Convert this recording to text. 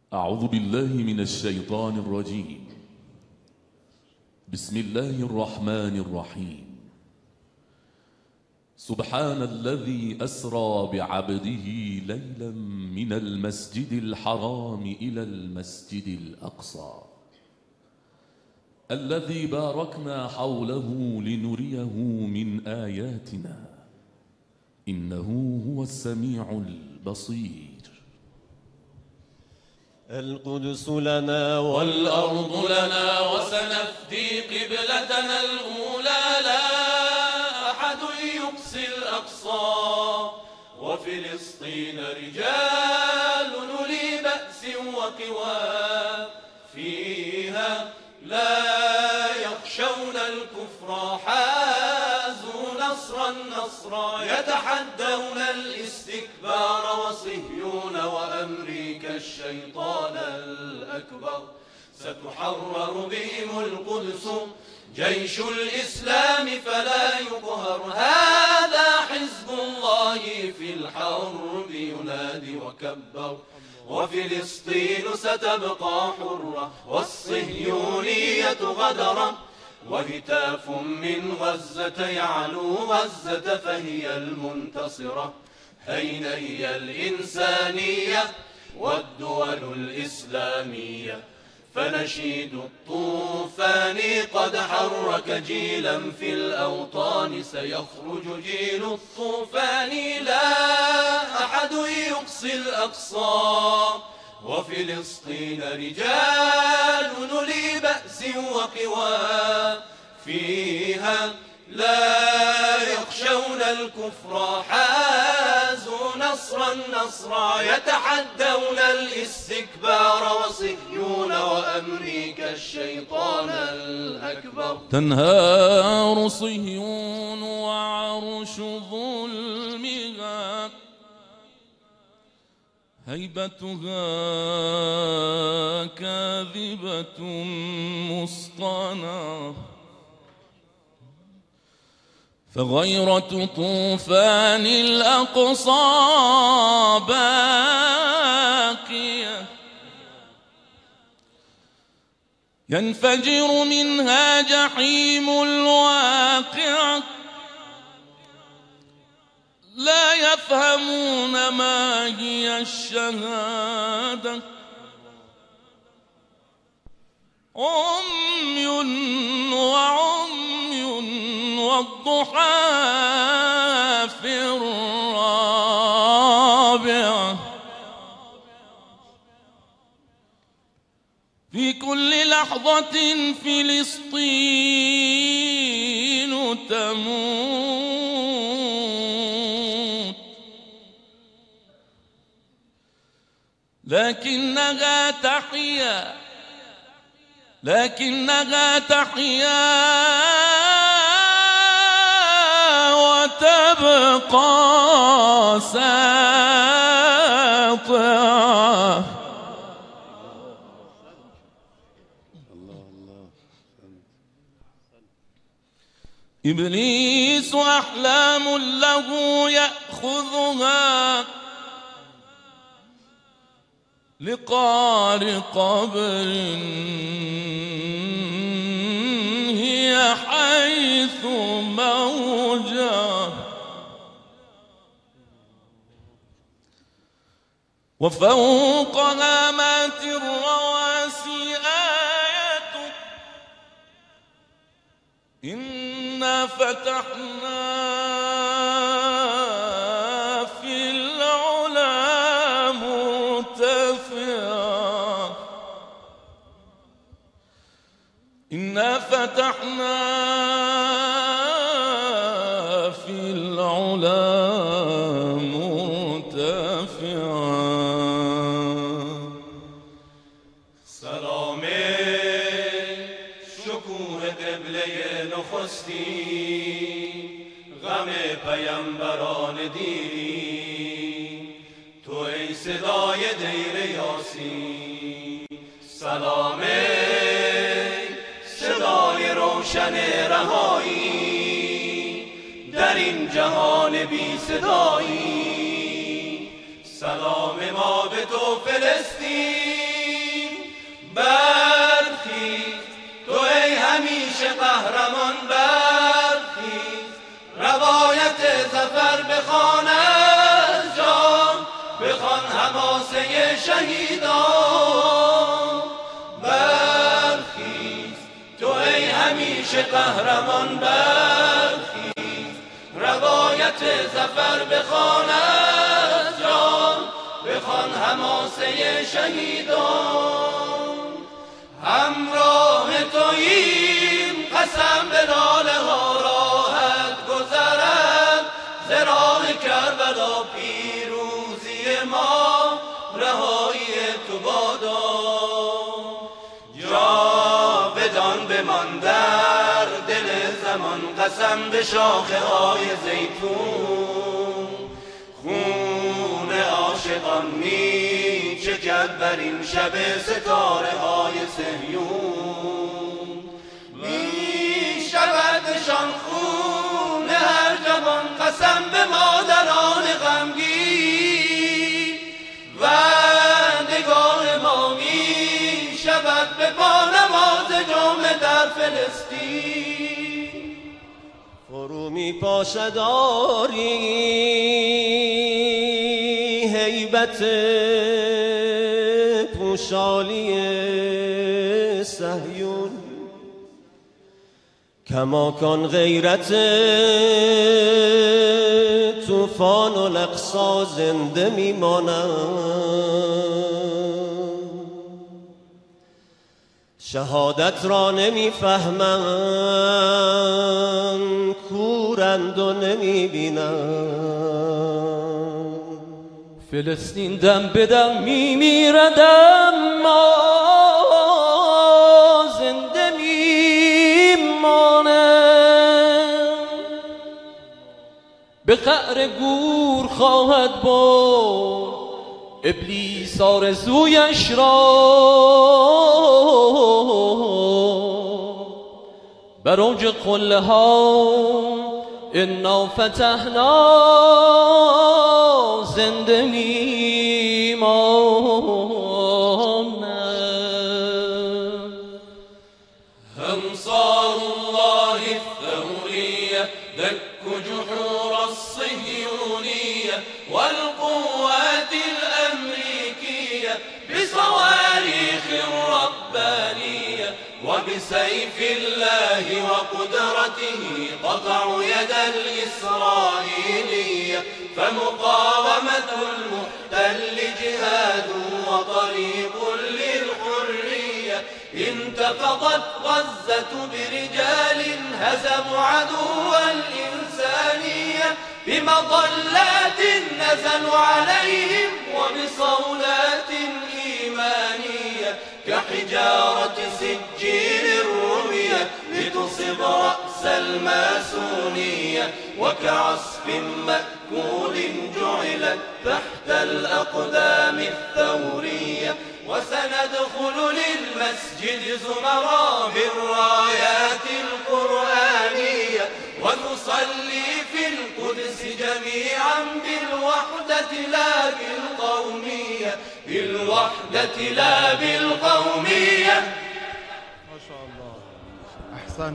أعوذ بالله من الشيطان الرجيم. بسم الله الرحمن الرحيم. سبحان الذي أسرى بعبده ليلا من المسجد الحرام إلى المسجد الأقصى الذي باركنا حوله لنريه من آياتنا إنه هو السميع البصير. القدس لنا والأرض لنا وسنفدي قبلتنا الأولى، لا أحد يقصي الأقصى. وفلسطين رجال أولي بأس وقوى، فيها لا يخشون الكفر، حازوا نصرا يتحدون الاستكبار وصهيون وأمريكا الشيطان الأكبر. ستحرر بهم القدس جيش الإسلام فلا يقهر، هذا حزب الله في الحرب ينادي وكبر. وفلسطين ستبقى حرة والصهيونية غدرة، وهتاف من غزة يعلو غزة فهي المنتصرة. أين هي الإنسانية والدول الإسلامية؟ فنشيد الطوفان قد حرك جيلا في الأوطان، سيخرج جيل الطوفان لا أحد يقصي الأقصى. وفلسطين رجال أولي بأس وقوى، فيها لا يخشون الكفر، حازوا نصرا يتحدون الاستكبار وصهيون وأمريكا الشيطان الأكبر. تنهار صهيون وعرش ظلمها، هيبتها كاذبة مصطنعة، فغيرة طوفان الأقصى باقية، ينفجر منها جحيم الواقعة. لا يفهمون ما هي الشهادة، عمي وعمي والضحى في الرابعة. في كل لحظة فلسطين تموت، لكنها تحيا وتبقى ساطعة. إبليس أحلام له يأخذها لقار قبر، هي حيث موجه، وفوق هامات الرواسي آية، إنا فتحنا في العلا مرتفعا، إنا فتحنا في العلا مرتفعا. سلام شکوه قبله نخستی، غم پیامبران دیری، تو ای صدای دیر یاسی. سلام صدای روشن رهایی در این جهان بی صدایی. سلام ما به تو فلسطین، حماسه شهیدان برخیز، تو ای همیشه قهرمان برخیز، روایت ظفر بخوان از جان، بخوان حماسه شهیدان. همراه توییم قسم به ناله ها راحت گذرد، ز راه کربلا پیروزی ما، رهایی تو بادا. جاودان بمان در دل زمان، قسم به شاخه های زیتون، خون عاشقان می چکد بر این شب ستاره های صهیون. می شودشان خون هر جوان، قسم به مادران غمگین، و نگاه ما می شود به پانواز جمله در فلسطین. فرو می پاشداری هیبت پوشالی صهیون، کماکان غیرت طوفان الاقصی زنده میماند. شهادت را نمیفهمند، کورند و نمیبینند. فلسطین دم به دم میمیرد، اما زنده میماند. به قعر گور خواهد برد ابلیس آرزویش را، بر اوج قله ها انا فتحنا زنده میماند. انصار الله الثورية دكوا جحور الصهيونية والقوات الأمريكية بصواريخ ربانية، وبسيف الله وقدرته قطعوا يد الإسرائيلية. فمقاومة المحتل جهاد وطريق للحرية. انتفضت غزة برجال هزموا عدو الإنسانية، بمظلات نزلوا عليهم وبصولات إيمانية، كحجارة سجيل رمية لتصب رأس الماسونية، وكعصف مأكول جعلت تحت الأقدام الثورية. وسندخل للمسجد زمرا بالرايات القرآنية، ونصلي في القدس جميعا بالوحدة لا بالقومية، بالوحدة لا بالقومية.